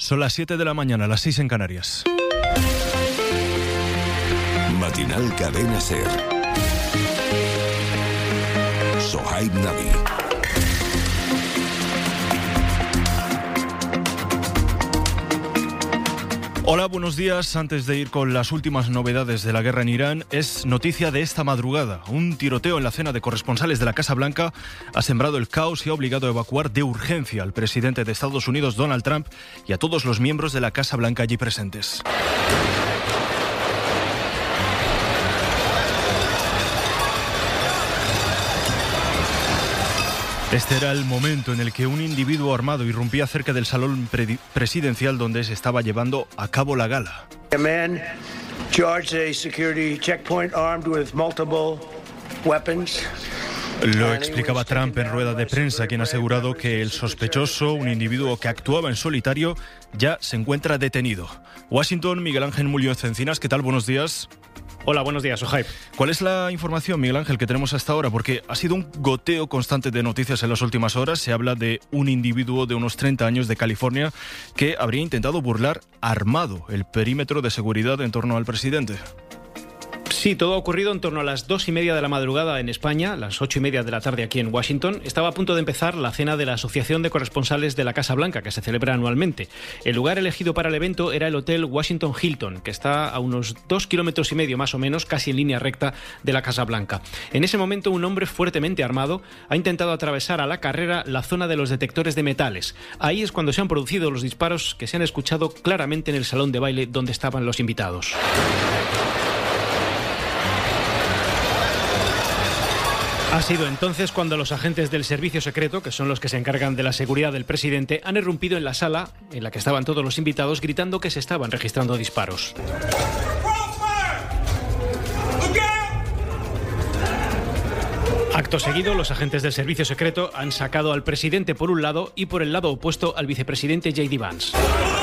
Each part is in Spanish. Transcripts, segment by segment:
Son las 7 de la mañana, las 6 en Canarias. Matinal Cadena SER. Sohaib Nabi. Hola, buenos días. Antes de ir con las últimas novedades de la guerra en Irán, es noticia de esta madrugada. Un tiroteo en la cena de corresponsales de la Casa Blanca ha sembrado el caos y ha obligado a evacuar de urgencia al presidente de Estados Unidos, Donald Trump, y a todos los miembros de la Casa Blanca allí presentes. Este era el momento en el que un individuo armado irrumpía cerca del salón presidencial donde se estaba llevando a cabo la gala. A man charged a security checkpoint armed with multiple weapons. Lo explicaba Trump en rueda de prensa, quien ha asegurado que el sospechoso, un individuo que actuaba en solitario, ya se encuentra detenido. Washington, Miguel Ángel Muñoz Encinas, ¿qué tal? Buenos días. Hola, buenos días, Sohaib. ¿Cuál es la información, Miguel Ángel, que tenemos hasta ahora? Porque ha sido un goteo constante de noticias en las últimas horas. Se habla de un individuo de unos 30 años de California que habría intentado burlar armado el perímetro de seguridad en torno al presidente. Sí, todo ha ocurrido en torno a las 2:30 de la madrugada en España, las 8:30 de la tarde aquí en Washington. Estaba a punto de empezar la cena de la Asociación de Corresponsales de la Casa Blanca, que se celebra anualmente. El lugar elegido para el evento era el Hotel Washington Hilton, que está a unos 2,5 kilómetros más o menos, casi en línea recta de la Casa Blanca. En ese momento, un hombre fuertemente armado ha intentado atravesar a la carrera la zona de los detectores de metales. Ahí es cuando se han producido los disparos que se han escuchado claramente en el salón de baile donde estaban los invitados. Ha sido entonces cuando los agentes del servicio secreto, que son los que se encargan de la seguridad del presidente, han irrumpido en la sala en la que estaban todos los invitados gritando que se estaban registrando disparos. Acto seguido, los agentes del servicio secreto han sacado al presidente por un lado y por el lado opuesto al vicepresidente J.D. Vance.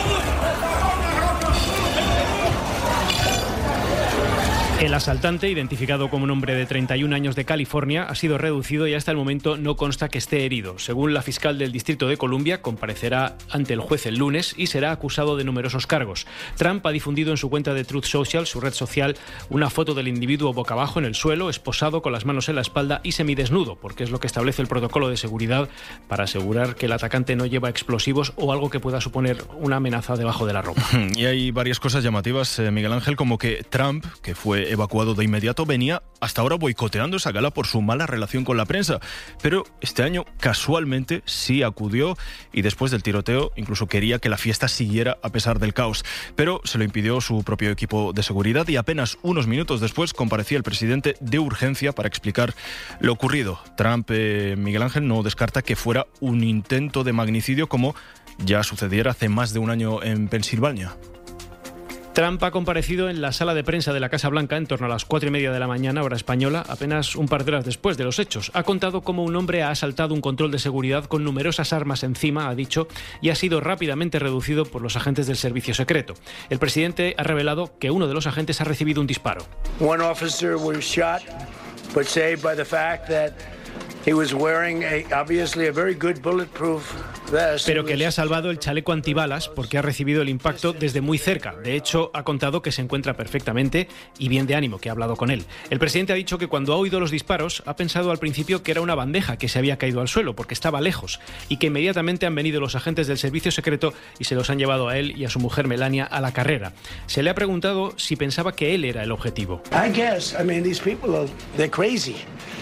El asaltante, identificado como un hombre de 31 años de California, ha sido reducido y hasta el momento no consta que esté herido. Según la fiscal del Distrito de Columbia, comparecerá ante el juez el lunes y será acusado de numerosos cargos. Trump ha difundido en su cuenta de Truth Social, su red social, una foto del individuo boca abajo en el suelo, esposado con las manos en la espalda y semidesnudo, porque es lo que establece el protocolo de seguridad para asegurar que el atacante no lleva explosivos o algo que pueda suponer una amenaza debajo de la ropa. Y hay varias cosas llamativas, Miguel Ángel, como que Trump, que fue evacuado de inmediato, venía hasta ahora boicoteando esa gala por su mala relación con la prensa, pero este año casualmente sí acudió y después del tiroteo incluso quería que la fiesta siguiera a pesar del caos, pero se lo impidió su propio equipo de seguridad y apenas unos minutos después comparecía el presidente de urgencia para explicar lo ocurrido. Trump, Miguel Ángel, no descarta que fuera un intento de magnicidio como ya sucediera hace más de un año en Pensilvania. Trump ha comparecido en la sala de prensa de la Casa Blanca en torno a las 4:30 de la mañana, hora española, apenas un par de horas después de los hechos. Ha contado cómo un hombre ha asaltado un control de seguridad con numerosas armas encima, ha dicho, y ha sido rápidamente reducido por los agentes del servicio secreto. El presidente ha revelado que uno de los agentes ha recibido un disparo. One officer was shot, but saved by the fact that he was wearing obviously a very good bulletproof vest. Pero que le ha salvado el chaleco antibalas porque ha recibido el impacto desde muy cerca. De hecho, ha contado que se encuentra perfectamente y bien de ánimo, que ha hablado con él. El presidente ha dicho que cuando ha oído los disparos ha pensado al principio que era una bandeja que se había caído al suelo porque estaba lejos y que inmediatamente han venido los agentes del servicio secreto y se los han llevado a él y a su mujer Melania a la carrera. Se le ha preguntado si pensaba que él era el objetivo. These people, they're crazy.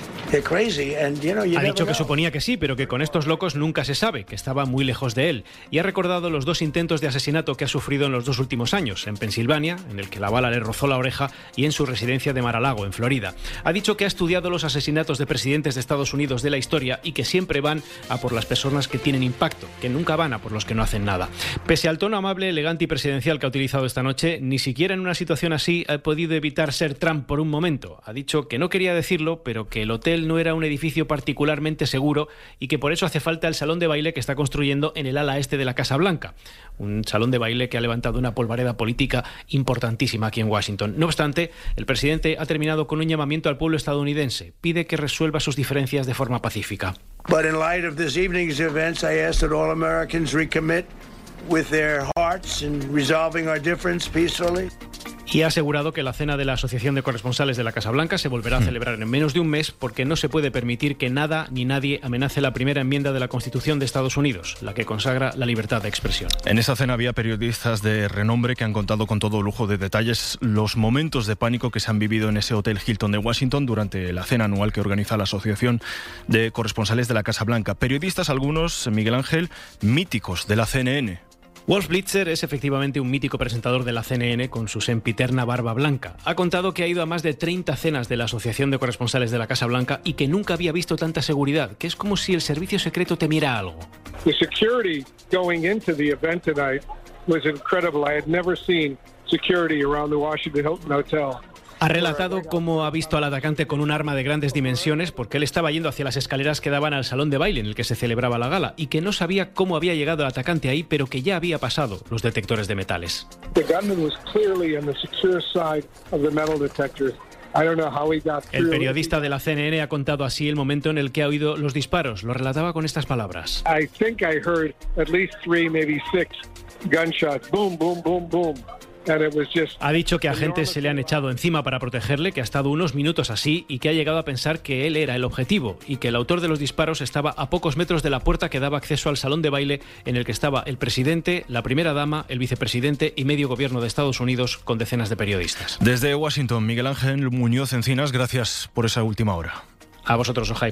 Ha dicho que suponía que sí, pero que con estos locos nunca se sabe, que estaba muy lejos de él. Y ha recordado los 2 intentos de asesinato que ha sufrido en los 2 últimos años, en Pensilvania, en el que la bala le rozó la oreja, y en su residencia de Mar-a-Lago, en Florida. Ha dicho que ha estudiado los asesinatos de presidentes de Estados Unidos de la historia y que siempre van a por las personas que tienen impacto, que nunca van a por los que no hacen nada. Pese al tono amable, elegante y presidencial que ha utilizado esta noche, ni siquiera en una situación así ha podido evitar ser Trump por un momento. Ha dicho que no quería decirlo, pero que el hotel no era un edificio particularmente seguro y que por eso hace falta el salón de baile que está construyendo en el ala este de la Casa Blanca. Un salón de baile que ha levantado una polvareda política importantísima aquí en Washington. No obstante, el presidente ha terminado con un llamamiento al pueblo estadounidense. Pide que resuelva sus diferencias de forma pacífica. But in light of this evening's events, I ask that all Americans recommit with their hearts and resolving our difference peacefully. Y ha asegurado que la cena de la Asociación de Corresponsales de la Casa Blanca se volverá a celebrar en menos de un mes porque no se puede permitir que nada ni nadie amenace la primera enmienda de la Constitución de Estados Unidos, la que consagra la libertad de expresión. En esa cena había periodistas de renombre que han contado con todo lujo de detalles los momentos de pánico que se han vivido en ese Hotel Hilton de Washington durante la cena anual que organiza la Asociación de Corresponsales de la Casa Blanca. Periodistas, algunos, Miguel Ángel, míticos de la CNN. Wolf Blitzer es efectivamente un mítico presentador de la CNN con su sempiterna barba blanca. Ha contado que ha ido a más de 30 cenas de la Asociación de Corresponsales de la Casa Blanca y que nunca había visto tanta seguridad, que es como si el servicio secreto temiera algo. The security going into the event tonight was incredible. I had never seen security around the Washington Hilton Hotel. Ha relatado cómo ha visto al atacante con un arma de grandes dimensiones porque él estaba yendo hacia las escaleras que daban al salón de baile en el que se celebraba la gala y que no sabía cómo había llegado el atacante ahí, pero que ya había pasado los detectores de metales. El periodista de la CNN ha contado así el momento en el que ha oído los disparos. Lo relataba con estas palabras. I think I heard at least 3, maybe 6 gunshots. Boom, boom, boom, boom. Ha dicho que agentes se le han echado encima para protegerle, que ha estado unos minutos así y que ha llegado a pensar que él era el objetivo y que el autor de los disparos estaba a pocos metros de la puerta que daba acceso al salón de baile en el que estaba el presidente, la primera dama, el vicepresidente y medio gobierno de Estados Unidos con decenas de periodistas. Desde Washington, Miguel Ángel Muñoz Encinas, gracias por esa última hora. A vosotros, Sohaib.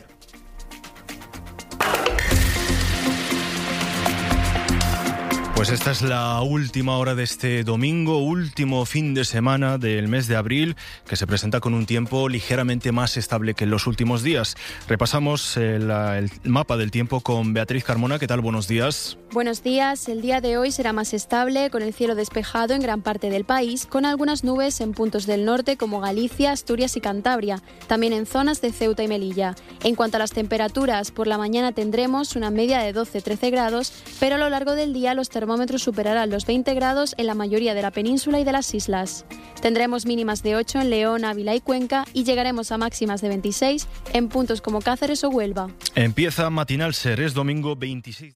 Pues esta es la última hora de este domingo, último fin de semana del mes de abril, que se presenta con un tiempo ligeramente más estable que en los últimos días. Repasamos el mapa del tiempo con Beatriz Carmona. ¿Qué tal? Buenos días. Buenos días. El día de hoy será más estable, con el cielo despejado en gran parte del país, con algunas nubes en puntos del norte como Galicia, Asturias y Cantabria, también en zonas de Ceuta y Melilla. En cuanto a las temperaturas, por la mañana tendremos una media de 12-13 grados, pero a lo largo del día los termómetros superarán los 20 grados en la mayoría de la península y de las islas. Tendremos mínimas de 8 en León, Ávila y Cuenca y llegaremos a máximas de 26 en puntos como Cáceres o Huelva. Empieza Matinal Ser, es domingo 26.